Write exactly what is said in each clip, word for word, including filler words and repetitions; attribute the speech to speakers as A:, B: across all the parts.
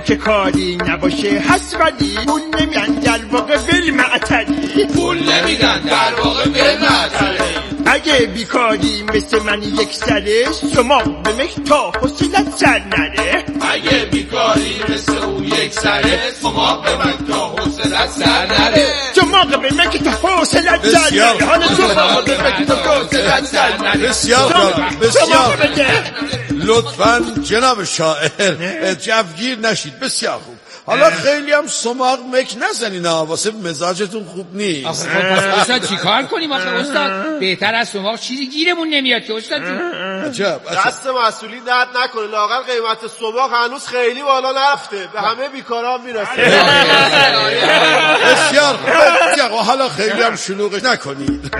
A: که کاری نباشه حسودی، پول نمیدن در واقع ول معطلی،
B: پول نمیدن در واقع ول معطلی.
A: اگه بیکاری مثل من یک سره، شما به مک تا حوصلت سر نره.
B: اگه بیکاری مثل اون یک سره، شما به من تا حوصلت سر نره.
A: شما به مک تا حوصلت سر نره. حالا شما به مک تا حوصلت سر نره.
C: بسیار خوب، بسیار لطفاً جناب شاعر جوگیر نشید. بسیار خوب. حالا خیلی هم سماق مک نزنین ها، واسه مزاجتون خوب نیست.
D: آخه خب استاد چیکار کنیم آخه استاد؟ بهتر از سماق چیزی گیرمون نمیاد که استاد جون.
C: عجب
E: دست مسئولین درد نکنه، لااقل قیمت سماق هنوز خیلی بالا نرفته، به همه بیکارا میرسه.
C: بسیار خوب. حالا خیلی هم شلوغش نکنید.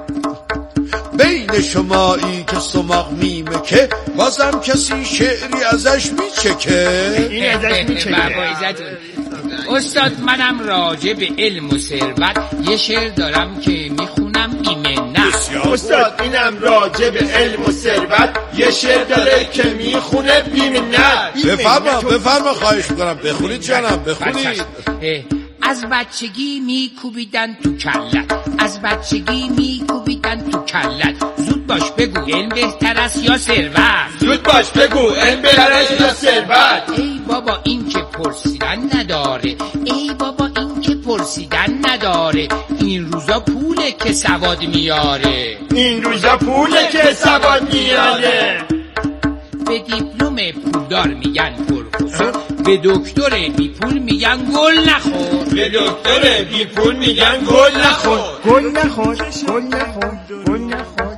C: بین شمایی که سماق میمکه، بازم کسی شعری ازش میچکه.
A: این ازش میچکه.
D: استاد منم راجع به علم و ثروت یه شعر دارم که میخونم بی‌منت.
A: استاد اینم راجع به علم و ثروت یه شعر داره که میخونه بی‌منت.
C: بفرما بفرما خواهش میکنم بخونید جانم بخونید.
D: از بچگی میکوبیدن تو کلت، از بچگی میکوبیدن تو کلت، زود باش بگو علم بهتر است یا ثروت،
A: زود باش بگو علم بهتر است یا ثروت.
D: ای بابا این که پرسیدن نداره، ای بابا این که پرسیدن نداره، این روزا پوله که سواد میاره،
A: این روزا پوله که سواد میاره.
D: به دیپلم پولدار میگن پروفسور، به دکتر بی پول میگن گل نخور،
A: به دکتر بی پول میگن گل نخور. گل نخور گل نخور گل نخور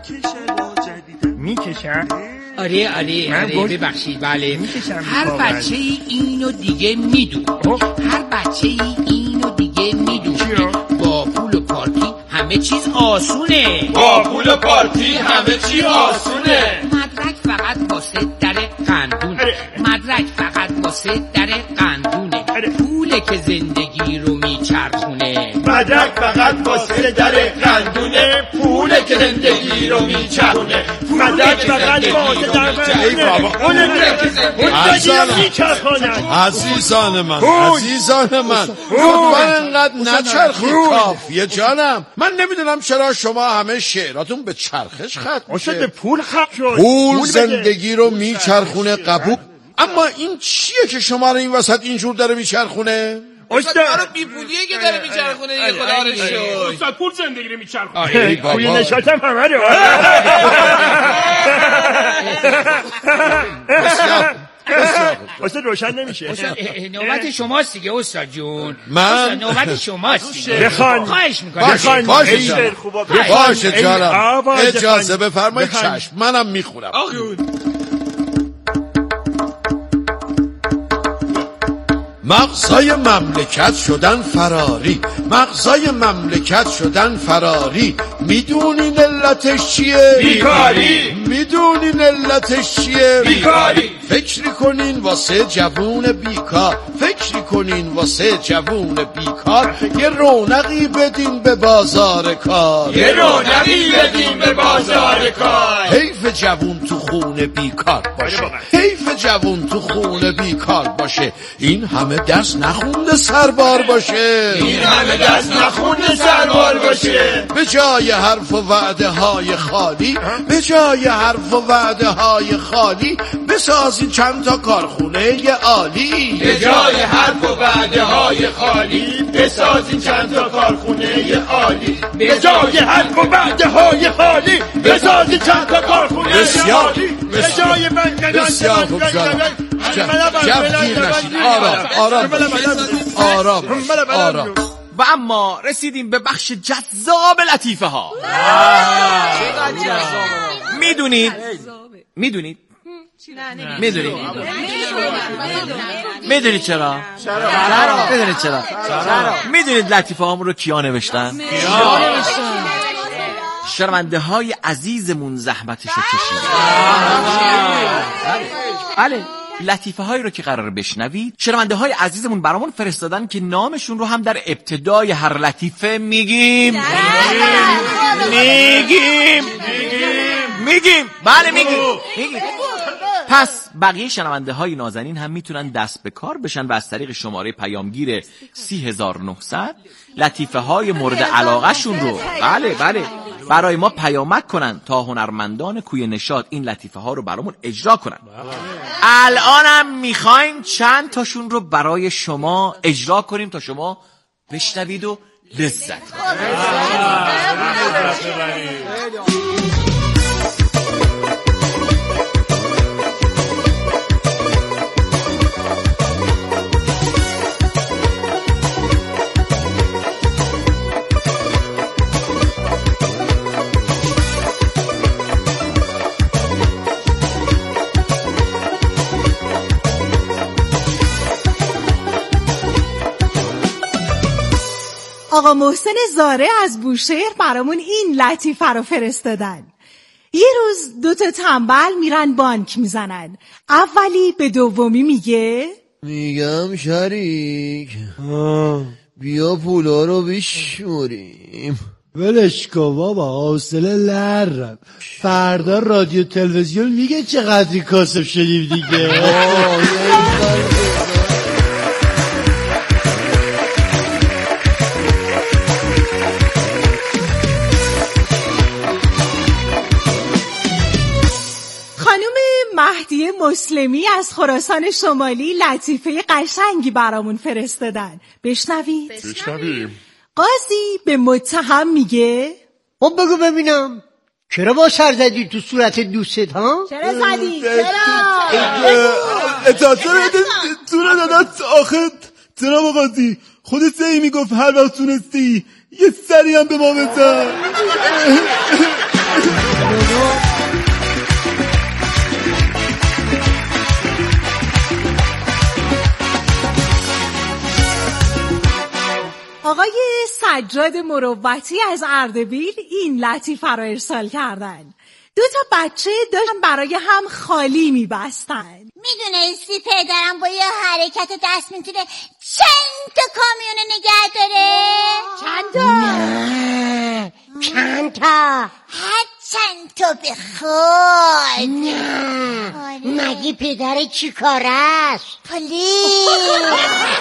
A: میکشن.
D: آره آره آره ببخشید بله. هر بچه ای اینو دیگه میدونه، هر بچه ای اینو دیگه میدونه، با پول و پارتی همه چیز آسونه،
B: با پول و پارتی همه چیز آسونه.
D: مدرک فقط واسه در قندونه، مدرک فقط واسه در قندونه، پوله که زندگی رو میچرخونه،
A: مدرک فقط واسه در قندونه، پوله که زندگی رو میچرخونه، مدرک فقط واسه در قندونه، پوله که زندگی رو میچرخونه.
C: عزیزان من عزیزان من لطفاً انقدر نچرخید، کافیه جانم. من نمیدونم چرا شما همه شعراتون به چرخش ختم میشه.
A: به پول ختم شد.
C: پول زندگی رو میچرخونه قبول، اما این چیه که شما رو این وسط اینجور داره میچرخونه؟
B: استاد برای بی پولیه که داره میچرخونه دیگه، خدا رو شکر.
F: استاد پول زندگی رو میچرخونه.
A: پول نشاتم همه رو. استاد روشن نمیشه.
D: نوبت شماست دیگه استاد جون.
C: من
D: نوبت شماست دیگه.
A: بخوان.
D: خواهش میکنم.
C: باشه باشه باشه جانم، اجازه بفرمایید. چشم منم میخونم. مغزای مملکت شدن فراری، مغزای مملکت شدن فراری، میدونین علتش چیه؟
B: بیکاری.
C: میدونین علتش چیه؟
B: بیکاری.
C: فکر کنین واسه جوون بیکار، فکر کنین واسه جوون بیکار، یه رونقی بدین به بازار کار،
B: یه رونقی بدین به بازار کار.
C: حیف جوون تو خونه بیکار باشه، حیف جوون تو خونه بیکار باشه، این همه درس نخونده سربار باشه،
B: این همه درس نخونده سربار باشه.
C: به جای حرف و وعده های خالی، به جای حرف و وعده های خالی، بسازین چند تا کارخونه عالی،
B: به جای حرف و وعده های خالی، بسازین چند تا کارخونه عالی،
A: به جای حرف و وعده های خالی، بسازین چند تا کارخونه عالی. به جای
C: بسیار خوب جانم، جوگیر نشید، آرام آرام آرام آرام.
G: و اما رسیدیم به بخش جذاب لطیفه ها. میدونید میدونید میدونید میدونید چرا؟ میدونید چرا؟ میدونید لطیفه هامون رو کیا نوشتن؟ شنونده های عزیزمون زحمتشو کشیدن. بله لطیفه هایی رو که قراره بشنوید شنونده های عزیزمون برامون فرستادن که نامشون رو هم در ابتدای هر لطیفه میگیم میگیم میگیم بله میگیم میگیم پس بقیه شنونده های نازنین هم میتونن دست به کار بشن و از طریق شماره پیامگیر سی هزار و نهصد لطیفه های مورد علاقه شون رو بله بله برای ما پیامک کنن تا هنرمندان کوی نشاط این لطیفه ها رو برامون اجرا کنن. الانم میخوایم چند تاشون رو برای شما اجرا کنیم تا شما بشنوید و لذت
H: آقا محسن زاره از بوشهر برامون این لطیفه رو فرستادن. یه روز دوتا تنبل میرن بانک میزنن. اولی به دومی میگه
I: میگم شریک بیا پولا رو بشمریم.
J: ولش کن بابا، حوصله نرم. فردا رادیو تلویزیون میگه چقدری کاسب شدیم دیگه.
H: مهدی مسلمی از خراسان شمالی لطیفه قشنگی برامون فرستادن. بشنوید.
E: بشنویم.
H: قاضی به متهم میگه
J: خب بگو ببینم چرا با سر زدی تو صورت دوستت ها؟
H: چرا زدی؟ چرا؟
K: اجازه بده تو رو دادت آخه جناب قاضی خودت زی میگفت هر وقت تونستی یه سری هم به ما بزن.
H: آقای سجاد مروتی از اردبیل این لطیفه رو ارسال کردن. دو تا بچه داشتن برای هم خالی میبستن.
L: میدونستی پدرم با یه حرکت دست میتونه چند تا کامیون نگه داره؟
H: چند تا؟
L: نه چند تا؟ هر چند تا بخواد.
M: نه مگه پدر چی کار است؟
L: پلیس.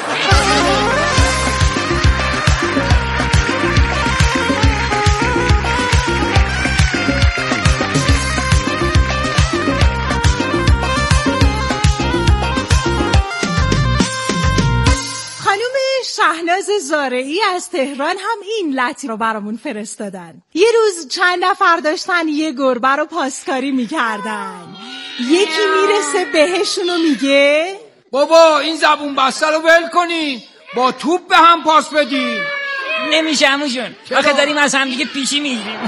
H: شهناز زارعی از تهران هم این لطیفه رو برامون فرستادن. یه روز چند نفر داشتن یه گربه رو پاسکاری میکردن. یکی میرسه بهشون و میگه
D: بابا این زبون بسته رو ول کنین، با توپ به هم پاس بدین.
N: نمیشه عموجون، آخه داریم از هم دیگه پیشی میگیریم.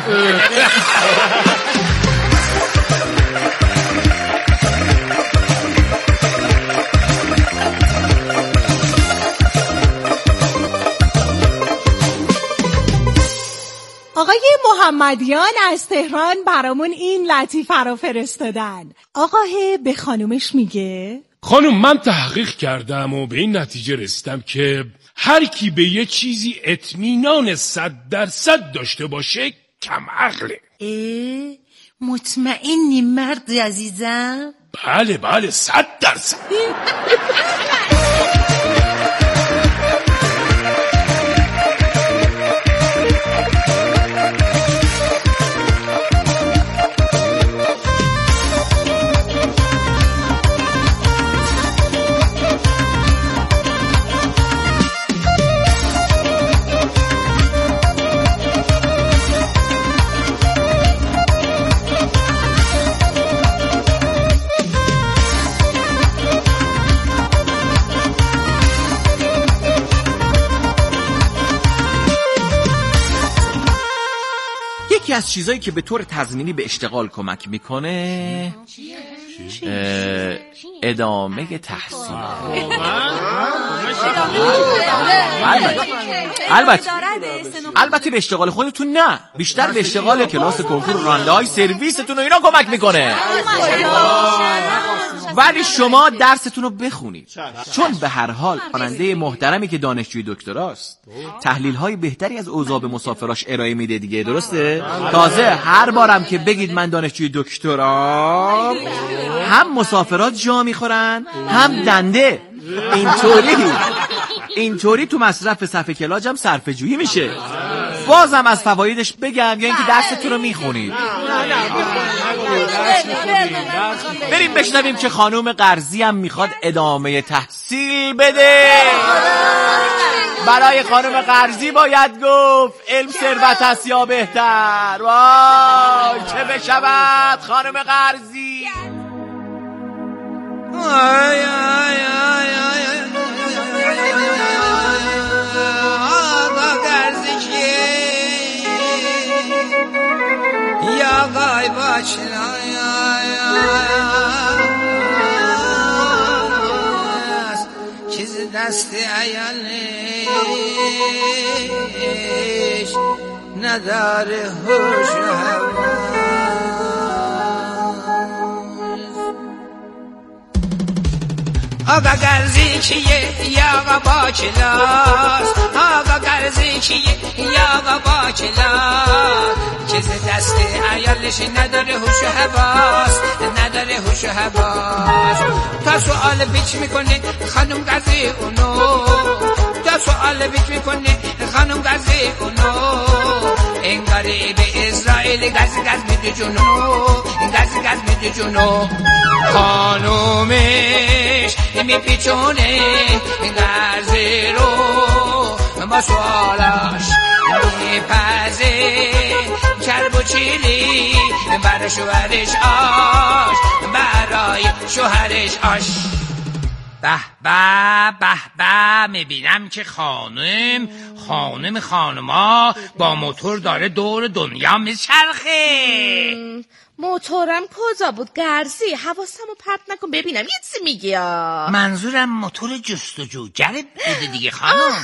H: آقای محمدیان از تهران برامون این لطیفه رو فرستادن. آقاه به خانومش میگه
F: خانوم من تحقیق کردم و به این نتیجه رسیدم که هر کی به یه چیزی اطمینان صد درصد داشته باشه کم عقله.
M: اه مطمئنی مرد عزیزم؟
F: بله بله صد درصد.
G: یکی از چیزایی که به طور تضمینی به اشتغال کمک میکنه ادامه تحصیل. البته البته به اشتغال خودتون نه، بیشتر به اشتغال کلاس کنکور راننده های سرویستون و اینا کمک میکنه. ولی شما درستون رو بخونید، چون به هر حال خواننده محترمی که دانشجوی دکتراست تحلیل های بهتری از اوضاع به مسافراش ارائه میده دیگه، درسته؟ تازه هر بارم که بگید من دانشجوی دکترام هم مسافرات جا میخورن هم دنده. اینطوری اینطوری تو مصرف صفحه کلاج هم صرفه جویی میشه. بازم از فوایدش بگم یا اینکه درستون رو میخونید؟ بریم بشنویم که خانوم قرضی هم میخواد ادامه تحصیل بده. برای خانوم قرضی باید گفت علم ثروت است یا بهتر. وای چه بشود خانوم قرضی.
O: آی آی آی آی آقا قرضی کیه یا قای باشن آی آی آی چیز دست عیالش نداره هوش و هوا. آقا قرضی کیه یا آقا با کلاس، آقا قرضی کیه یا آقا با کلاس چیز دست عیالش نداره هوش و حواس، نداره هوش و حواس. تا سوال پیچ میکنه خانم قرضی اونو، تا سوال پیچ میکنه خانم قرضی اونو، انگاری به اسرائیل گز گز میده جونو، گز گز میده جونو. خانومش میپیچونه قرضی رو با سوالاش میپزه چرب و چیلی برای شوهرش آش، برای شوهرش آش. به به به به میبینم که خانم خانم خانما با موتور داره دور دنیا میچرخه.
P: موتورم کجا بود قرضی؟ حواسمو پرت نکن ببینم یه چیزی میگی.
D: منظورم موتور جستجوگره بوده دیگه خانم.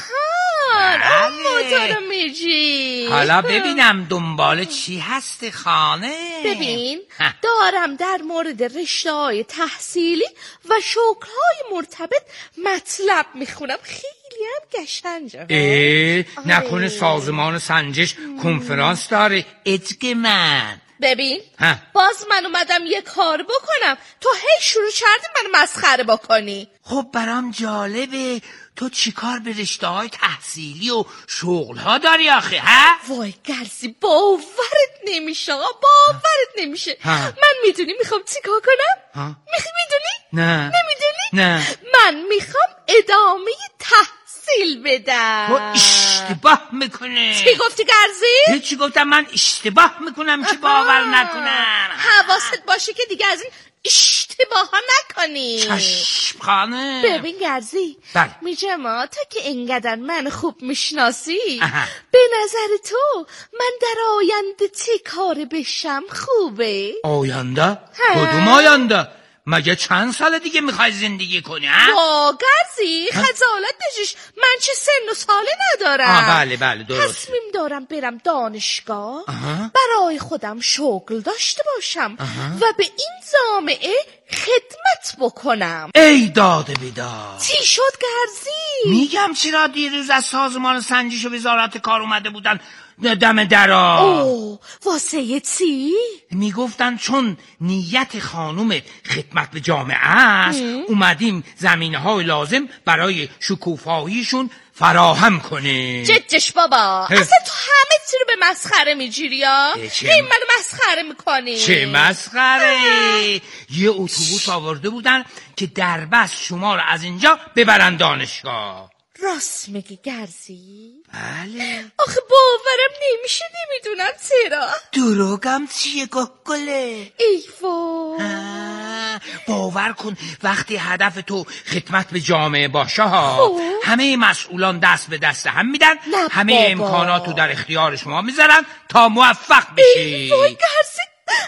P: آها موتور میگی.
D: حالا ببینم دنبال چی هستی خانم؟
P: ببین دارم در مورد رشته‌های تحصیلی و شغل‌های مرتبط مطلب میخونم، خیلی هم قشنگه.
D: اه نکنه سازمان سنجش کنفرانس داره؟ اتگ من
P: ببین ها. باز من اومدم یه کار بکنم تو هی شروع کردی من مسخره بکنی.
D: خب برام جالبه تو چیکار به رشته های تحصیلی و شغل ها داری آخه ها؟
P: وای قرضی باورت نمیشه آقا، باورت نمیشه. ها. من میدونی میخوام چیکار کنم؟ میخوای میدونی؟
D: نه.
P: نمیدونی؟
D: نه.
P: من میخوام ادامه تحصیل بدم.
D: تو اشتباه میکنه.
P: چی گفتی قرضی؟
D: چی گفتم؟ من اشتباه میکنم که باور نکنم.
P: حواست باشه که دیگه از این اشتباه ها نکنی.
D: چشم خانه.
P: ببین قرضی
D: بله.
P: میجم تا که اینقدر من خوب میشناسی به نظر تو من در آینده چه کار بشم خوبه؟
D: آینده؟ کدوم آینده؟ مگه چند سال دیگه میخوای زندگی کنی ها؟
P: وا قرضی خجالت بکش، من چه سن و ساله ندارم.
D: آه بله بله درست.
P: تصمیم دارم برم دانشگاه آه. برای خودم شغل داشته باشم آه. و به این جامعه خدمت بکنم.
D: ای داده بیدار.
P: چی شد قرضی؟
D: میگم چرا دیروز از سازمان سنجش و وزارت کار اومده بودن دم درا.
P: اوه واسه چی؟
D: میگفتن چون نیت خانوم خدمت به جامعه است اومدیم زمینه‌های لازم برای شکوفاییشون فراهم کنه.
P: جدش بابا اصلا تو همه چی رو به مسخره میگیری یا؟ این منو مسخره میکنی.
D: چه مسخره؟ یه اتوبوس آورده بودن که در بس شما رو از اینجا ببرن دانشگاه.
P: راست میگی گرزی؟
D: بله.
P: آخه باورم نمیشه، نمیدونم چرا.
D: دروغم چیه گله؟
P: ای وای.
D: باور کن وقتی هدف تو خدمت به جامعه باشه ها همه مسئولان دست به دست هم میدن، همه بابا. امکاناتو در اختیار شما میذارن تا موفق بشی.
P: ای وای گرزی اصلا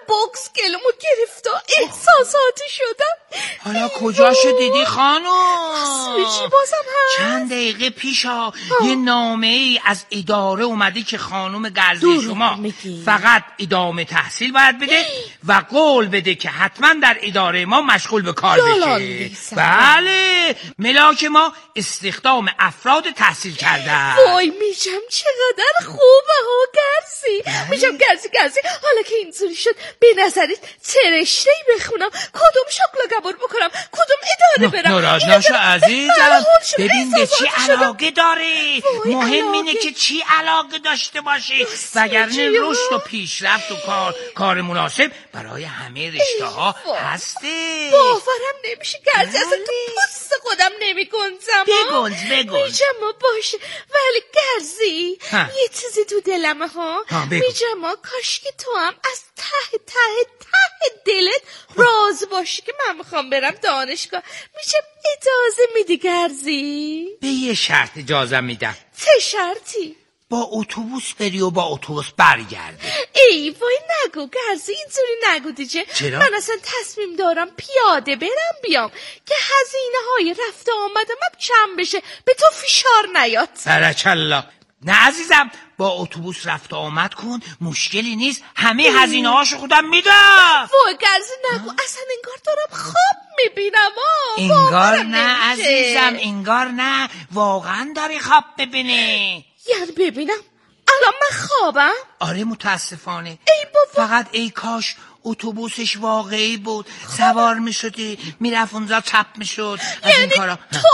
P: بوکس گلومو گرفت و احساساتی شدم.
D: حالا کجاشو دیدی خانم؟
P: چی بازم هم؟
D: چند دقیقه پیشا یه نامه ای از اداره اومده که خانم گرزی شما فقط ادامه تحصیل باید بده و قول بده که حتما در اداره ما مشغول به کار بشه. بله، ملاک ما استخدام افراد تحصیل کرده.
P: وای میشم چقدر خوبه ها گرزی. میشم گرزی گرزی حالا که اینطوری شد به نظرت چه رشته‌ای بخونم؟ کدوم شغل قبول بکنم؟ کدوم اداره برم؟
D: ناراحت نشو عزیزم، ببین به چی علاقه داری. مهم اینه که چی علاقه داشته باشی، وگرنه رشد و پیشرفت و کار کار مناسب برای همه رشته ها هسته.
P: باورم نمیشه گرزی، اصلا تو پوست خودم نمیگنزم.
D: بگنز بگنز
P: میجم باشه، ولی گرزی یه چیزی تو دلمه ها. میجم کاش که تو هم از ته ته ته دلت راز باشی که من میخوام برم دانشگاه. میشم اجازه میدی گرزی؟
D: به یه شرط اجازه میدم.
P: چه شرطی؟
D: با اتوبوس بری و با اتوبوس برگردی.
P: ای وای نگو گرزی، اینطوری نگو دیگه.
D: چرا؟
P: من اصلا تصمیم دارم پیاده برم بیام که هزینه های رفته آمدم کم بشه، به تو فشار نیاد.
D: بارکالله. نه عزیزم، با اتوبوس رفت آمد کن، مشکلی نیست، همه هزینه هاشو خودم میدم.
P: وای گرزی نگو، اصلا انگار دارم خواب میبینم.
D: انگار نه عزیزم، انگار نه، واقعا داری خواب ببینی.
P: یعنی ببینم الان من خوابم؟
D: آره متاسفانه.
P: ای بابا،
D: فقط ای کاش اتوبوسش واقعی بود، سوار میشدی میرفت اونجا چپ میشد.
P: یعنی تو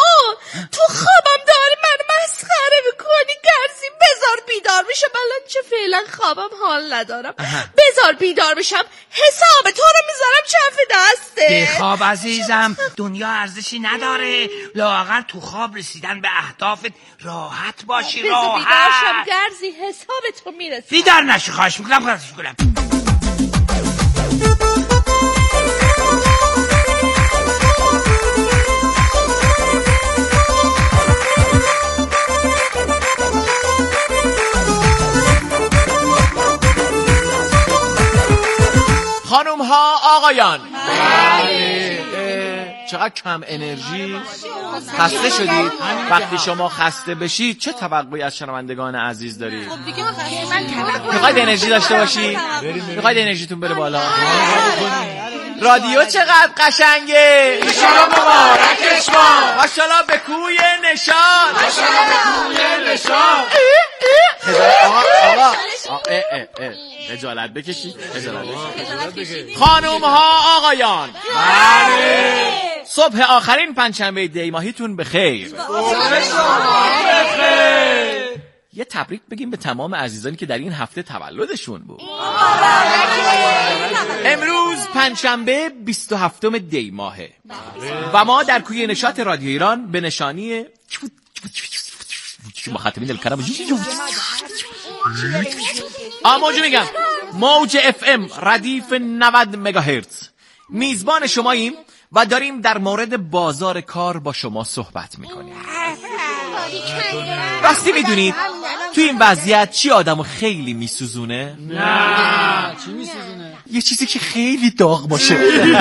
P: تو خوابم داری من مسخره میکنی گرزی؟ بذار بیدار میشم، الان چه فعلا خوابم حال ندارم. بذار بیدار میشم، حساب تو رو میذارم چف دسته.
D: بخواب عزیزم، دنیا ارزشی نداره، لااقل تو خواب رسیدن به اهدافت راحت باشی. راحت
P: بیدار شم گرزی، حساب تو میرسه.
D: بیدار نشو، خواهش میکنم خواهش میکنم.
G: خانوم ها آقایان، چقدر کم انرژی. خسته شدید؟ وقتی شما خسته بشید چه توقعی از شنوندگان عزیز دارید؟ میخواید انرژی داشته باشید؟ میخواید انرژیتون بره بالا؟ رادیو چقدر قشنگه.
B: ایشالا مبارکش باد.
G: ماشاءالله به کوی نشان.
B: ماشاءالله به کوی نشان.
G: آقا آقا خجالت بکشید، خجالت بکشید. خانوم ها آقایان، صبح آخرین پنجشنبه دی ماهیتون بخیر. یه تبریک بگیم به تمام عزیزانی که در این هفته تولدشون بود. امروز پنجشنبه بیست و هفتم دی ماهه و ما در کوی نشاط رادیو ایران به نشانی مخاطبین الکرام آموجه میگم موج اف ام ردیف نود مگاهرتز میزبان شماییم و داریم در مورد بازار کار با شما صحبت میکنیم. راستی میدونید تو این وضعیت چی آدمو خیلی میسوزونه؟
J: نه چی میسوزونه؟
G: یه چیزی که خیلی داغ باشه.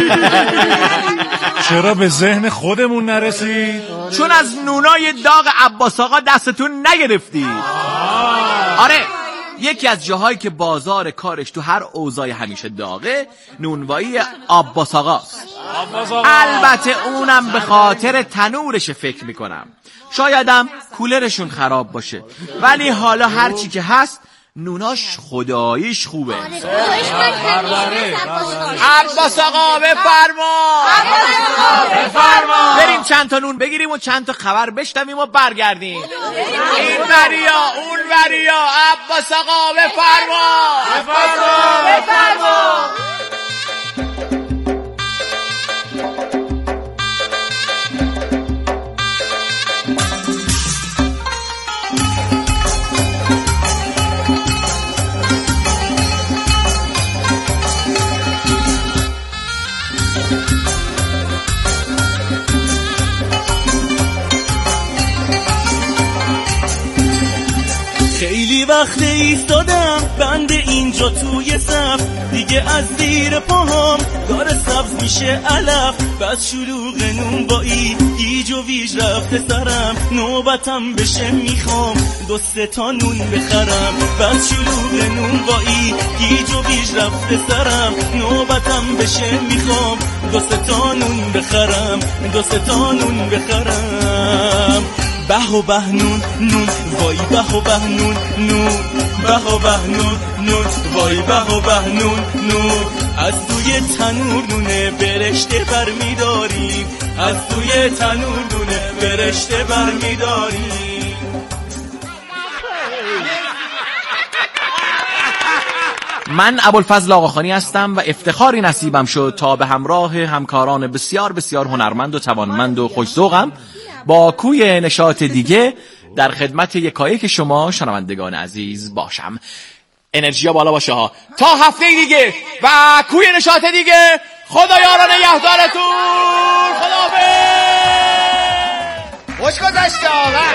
Q: چرا به ذهن خودمون نرسید؟
G: چون از نونای داغ عباس آقا دستتون نگرفتید. آره، یکی از جاهایی که بازار کارش تو هر اوضاع همیشه داغه نونوایی عباس آقاست. البته اونم به خاطر تنورش فکر میکنم، شایدم کولرشون خراب باشه، ولی حالا هرچی که هست نوناش خداییش خوبه. عباس آقا بفرما، بفرما. بریم چند تا نون بگیریم و چند تا خبر بشنویم و برگردیم. این وریا اون وریا، عباس آقا بفرما، بفرما، بفرما.
R: خیلی وقت ایستادم بند اومده اینجا توی صف، دیگه از زیر پاهام داره سبز میشه علف. بس شلوغ نون بایی گیج و ویج رفته سرم، نوبتم بشه میخوام دو سه تا نون بخرم. بس شلوغ نون بایی گیج و ویج رفته سرم، نوبتم بشه میخوام دو سه تا نون بخرم، دو سه تا نون بخرم. به و به نون نون وای به و به نون نون، به و به نون نون وای به و به نون نون. از توی تنور نونه برشته برمیداریم، از توی تنور نونه برشته برمیداریم.
G: من ابوالفضل آقاخانی هستم و افتخاری نصیبم شد تا به همراه همکاران بسیار بسیار هنرمند و توانمند و خوش‌ذوقم با کوی نشاط دیگه در خدمت یکایک شما شنوندگان عزیز باشم. انرژیا بالا باشه ها. تا هفته دیگه و کوی نشاط دیگه. خدا یاران نگهدارتون. خداحافظ.
A: خوش گذشته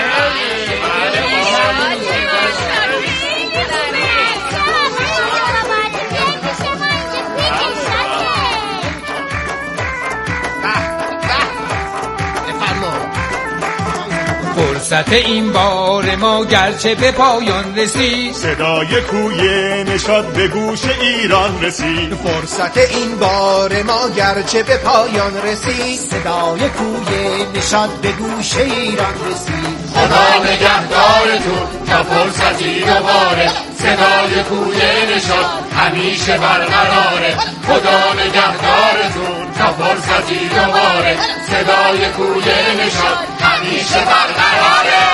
O: فرصت این بار ما گرچه به پایان رسید،
B: صدای کوی نشاط به گوش ایران رسید.
A: فرصت این بار ما گرچه به پایان رسید، صدای کوی نشاط به گوش ایران رسید.
B: خدا نگهدارتون تا فرصتی دوباره، صدای کوی نشاط همیشه برقراره. خدا نگهدارتون تا فرصتی دوباره، صدای کوی نشاط همیشه برقراره.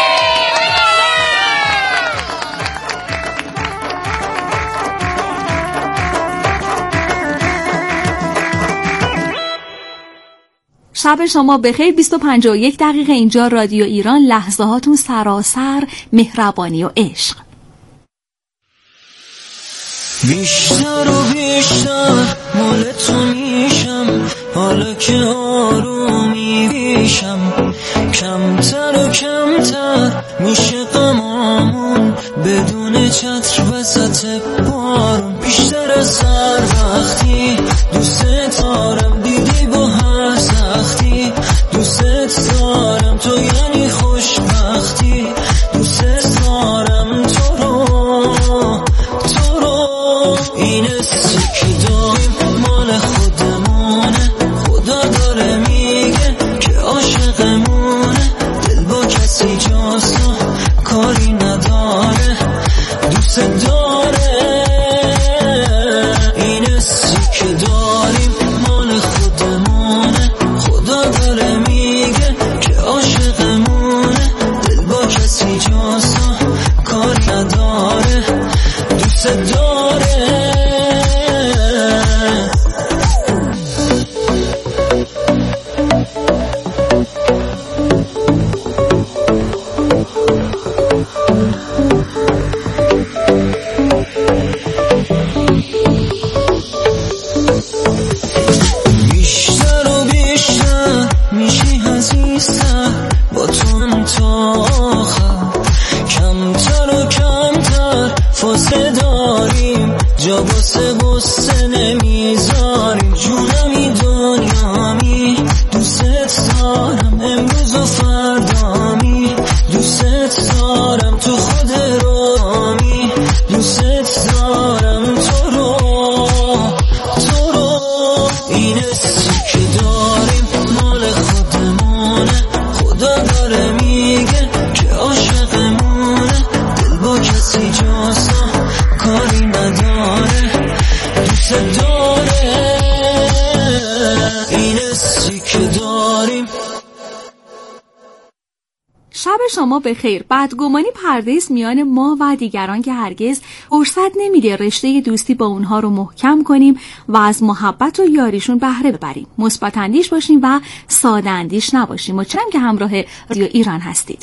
S: شب شما بخیر. بیست و پنجاه و یک دقیقه اینجا رادیو ایران، لحظه هاتون سراسر مهربانی و عشق.
T: بیشتر و بیشتر مال تو میشم، حالا که آرومی بیشم. کمتر و کمتر میشه غمامون، بدون چتر وسط بارون. بیشتر از هر وقتی دوست دارم، دیدی با هر سختی دوست دارم. تو یعنی خوشبختی، دوست دارم تو رو تو رو. این حسی که داریم مال خودمونه، خدا داره میگه که عاشقمونه. دل با کسی جاست و کاری نداره، دوست داره. این حسی که داریم مال خودمونه، خدا داره میگه که عاشقمونه. دل با کسی جاست و کاری نداره، دوست داره. بیشتر و بیشتر میشی عزیزتر، با تو تا آخر. کمتر و کمتر فاصله داریم، جا باسه بسته نمیذاریم. جونمی دنیامی دوست دارم، امروز و فردامی دوست دارم. تو خود رومی دوست دارم تو رو تو رو. این حسی که داریم مال خودمونه، خدا داره میگه که عاشقمونه. دل با کسی جاست کاری نداره، دوست داره. این حسی که داریم.
S: شب شما بخیر. بدگمانی پرده است میان ما و دیگران که هرگز فرصت نمیده رشته دوستی با اونها رو محکم کنیم و از محبت و یاریشون بهره ببریم. مثبت اندیش باشیم و ساده اندیش نباشیم. متشکرم که همراه رادیو ایران هستید.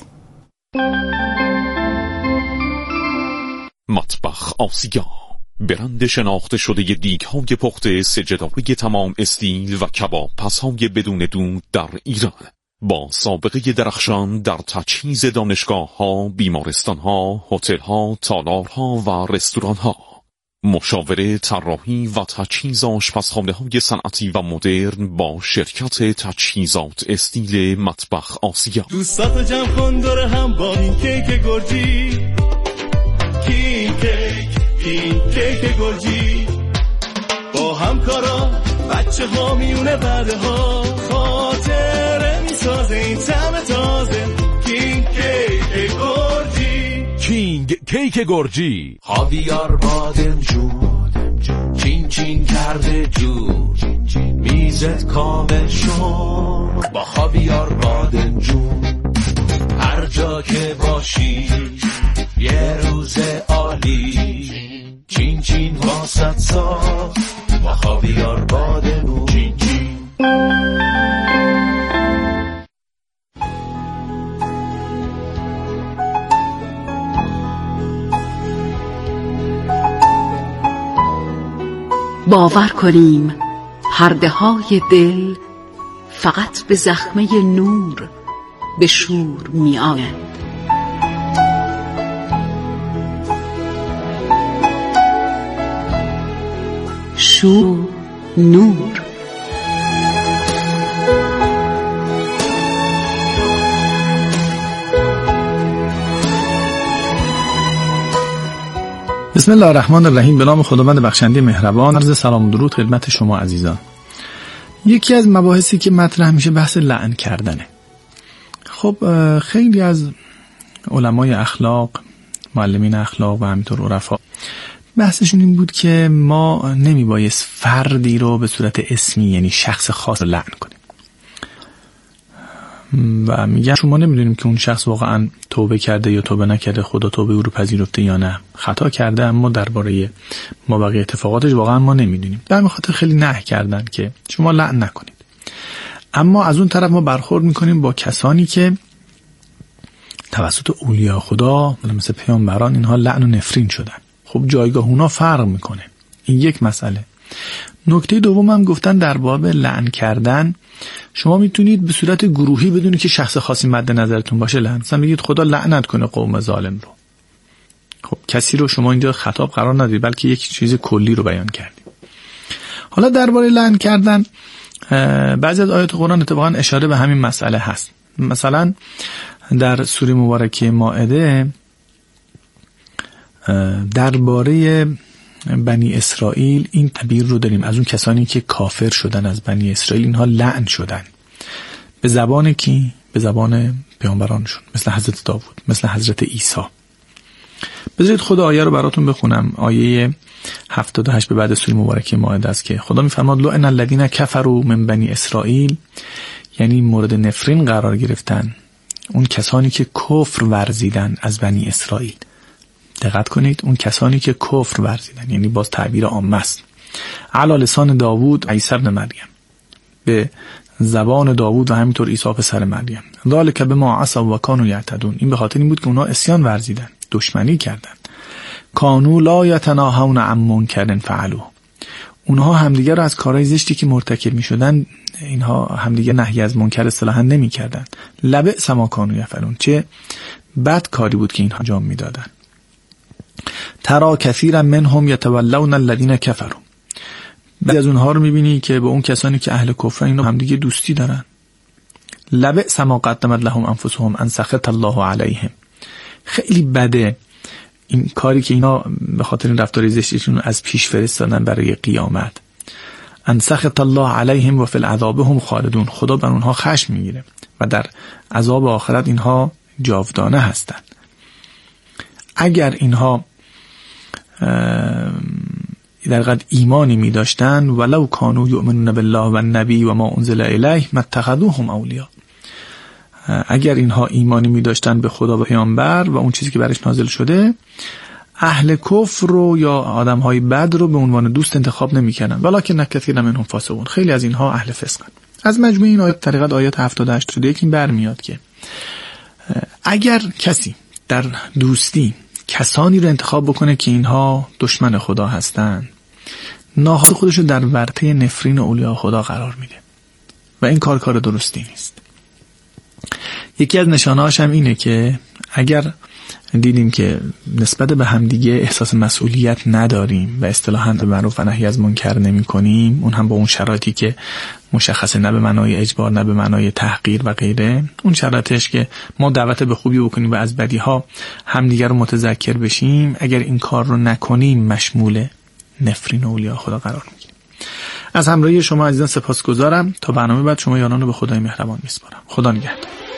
U: مطبخ آسیا، برند شناخته شده دیگ‌های پخته سجداری تمام استیل و کباب پس‌های بدون دود در ایران. با سابقه درخشان در تجهیز دانشگاه ها، بیمارستان ها، هتل ها، تالارها و رستوران ها، مشاوره طراحی و تجهیز آشپزخانه های صنعتی و مدرن با شرکت تجهیزات استیل مطبخ آسیا.
R: دوستاتو جمع کن دور هم با این کیک گرجی، کین کیک کین کیک گرجی، با همکارا بچه ها میونه بعده ها، خاطره میسازه این طعم تازه. کین کیک گرجی،
C: کینگ کیک گرجی،
V: خاویار بادمجون چین چین کرده جون، میزت کامل شد با خاویار بادمجون. هر جا که باشی یه روز عالی، چین چین واسط ساخت با خاویار بادمجون. چین چین
W: باور کنیم پرده های دل فقط به زخمه نور به شور می آیند. شور نور.
X: بسم الله الرحمن الرحیم. به نام خداوند بخشنده مهربان. عرض سلام و درود خدمت شما عزیزان. یکی از مباحثی که مطرح میشه بحث لعن کردنه. خب خیلی از علمای اخلاق، معلمین اخلاق و همینطور عرفا بحثشون این بود که ما نمیبایست فردی رو به صورت اسمی، یعنی شخص خاص، لعن کنیم و میگن چون ما نمیدونیم که اون شخص واقعا توبه کرده یا توبه نکرده، خدا توبه او رو پذیرفته یا نه، خطا کرده، اما درباره ما بقیه اتفاقاتش واقعا ما نمیدونیم. در همین خاطر خیلی نهی کردن که شما لعن نکنید. اما از اون طرف ما برخورد میکنیم با کسانی که توسط اولیاء خدا مثل پیامبران اینها لعن و نفرین شدن. خب جایگاه اونا فرق میکنه. این یک مسئله. نکته دوم هم گفتن در باب لعن کردن شما میتونید به صورت گروهی بدونید که شخص خاصی مد نظرتون باشه لعن. مثلا بگید خدا لعنت کنه قوم ظالم رو. خب کسی رو شما اینجا خطاب قرار ندید، بلکه یک چیز کلی رو بیان کردید. حالا درباره لعن کردن بعضی از آیات قرآن اتفاقا اشاره به همین مسئله هست. مثلا در سوره مبارکه مائده درباره بنی اسرائیل این تعبیر رو داریم از اون کسانی که کافر شدن از بنی اسرائیل، اینها لعن شدن. به زبان کی؟ به زبان پیامبرانشون، مثل حضرت داوود، مثل حضرت عیسی. بذارید خدا آیه رو براتون بخونم. آیه هفتاد و هشت به بعد سوره مبارکه مائده است که خدا میفرماد لعن الذین کفروا من بنی اسرائیل، یعنی مورد نفرین قرار گرفتن اون کسانی که کفر ورزیدن از بنی اسرائیل. دقت کنید، اون کسانی که کفر ورزیدن، یعنی باز تعبیر عامه است. علی لسان داوود عیسی ابن مریم، به زبان داوود و همینطور عیسی پسر مریم. ذالک بما عصوا و کانوا یعتدون، این به خاطر این بود که اونها عصیان ورزیدن، دشمنی کردن. کانوا لا یتناهون عن منکر فعلوه، اونها همدیگه رو از کارهای زشتی که مرتکب میشدن، اینها همدیگه نهی از منکر اصطلاحا نمیکردن. لبئس ما کانوا یفعلون، چه بد کاری بود که اینها انجام میدادن. ترا کثیرا منهم یتولون الذین کفروا، بعضی از اونها رو میبینی که به اون کسانی که اهل کفر اینا همدیگه دوستی دارن. لبئس ما قدمت لهم انفسهم ان سخط الله علیهم، خیلی بده این کاری که اینا به خاطر این رفتار زشتشون از پیش فرستادن برای قیامت. ان سخط الله علیهم و فی العذاب هم خالدون، خدا بر اونها خشم میگیره و در عذاب آخرت اینها جاودانه هستند. اگر اینها در قد ایمانی می داشتن ولو کانوا یؤمنون بالله و النبی و ما انزل الیه ما اتخذوهم اولیاء، اگر اینها ایمانی می داشتن به خدا و پیامبر و اون چیزی که برش نازل شده، اهل کفر رو یا آدم‌های بد رو به عنوان دوست انتخاب نمی‌کردن. ولکن کثیر منهم فاسقون، خیلی از اینها اهل فسقن. از مجموع این آیات طریقت آیات هفتاد و هشت شده یکی برمیاد که اگر کسی در دوستی کسانی رو انتخاب بکنه که اینها دشمن خدا هستن، ناخواسته خودش رو در ورطه نفرین اولیاء خدا قرار میده و این کار کار درستی نیست. یکی از نشانه‌هاش هم اینه که اگر دیدیم که نسبت به همدیگه احساس مسئولیت نداریم و اصطلاحاً به معروف و نهی از منکر نمی کنیم، اون هم با اون شرایطی که مشخصه، نه به معنای اجبار نه به معنای تحقیر و غیره، اون شرایطش که ما دعوت به خوبی بکنیم و از بدیها همدیگه رو متذکر بشیم، اگر این کار رو نکنیم مشمول نفرین اولیاء خدا قرار میگیریم. از همراهی شما عزیزان سپاسگزارم. تا برنامه بعد شما یاران رو به خدای مهربان میسپارم. خدا نگهدار.